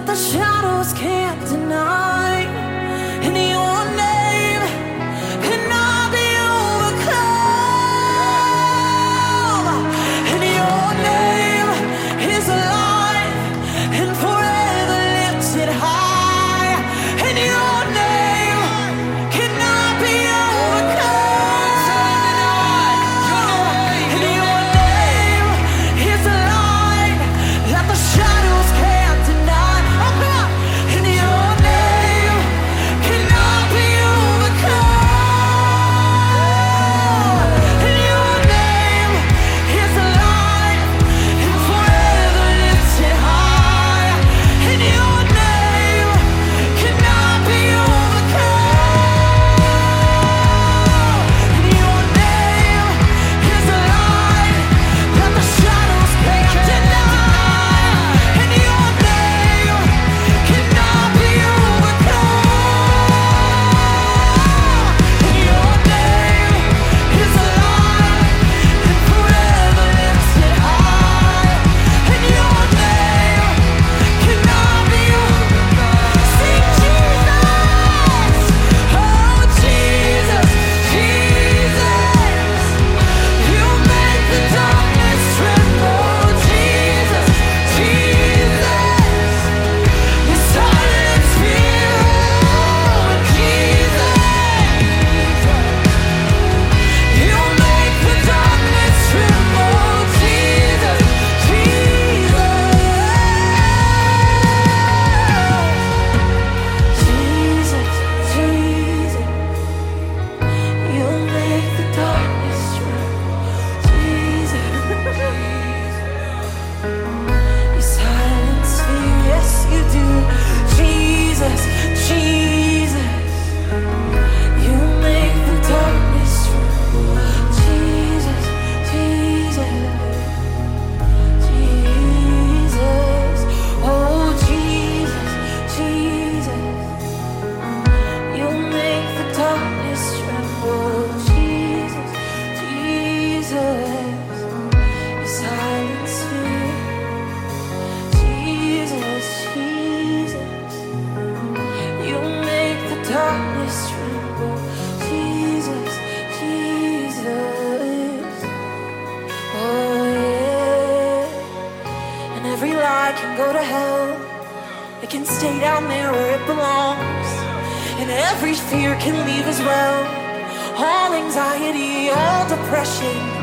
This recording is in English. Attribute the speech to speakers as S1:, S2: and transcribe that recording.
S1: the shadows can't deny. In your name cannot be overcome. In your name is life and forever lifted high. In your name cannot be overcome. In your name is light that the shadows can't deny. Oh God, in your name cannot be overcome. In your name is light and forever lifted high. In your name cannot be overcome. In your name is light that the shadows can't deny. In your name cannot be overcome. In your name is light and forever lifted high. In your name cannot be overcome. Sing Jesus, oh Jesus, Jesus. You make the darkness tremble, Jesus, Jesus. You silence fear, Jesus. You make the darkness tremble, Jesus, Jesus. Jesus, you make the darkness tremble, Jesus. You silence fear, yes you do, Jesus, Jesus. You make the darkness tremble, Jesus, Jesus, Jesus. Oh Jesus, Jesus. You make the darkness tremble, Jesus, Jesus. You silence fear, Jesus, Jesus. You make the darkness tremble, Jesus, Jesus. Oh yeah. And every lie can go to hell. It can stay down there where it belongs. And every fear can leave as well. All anxiety, all depression,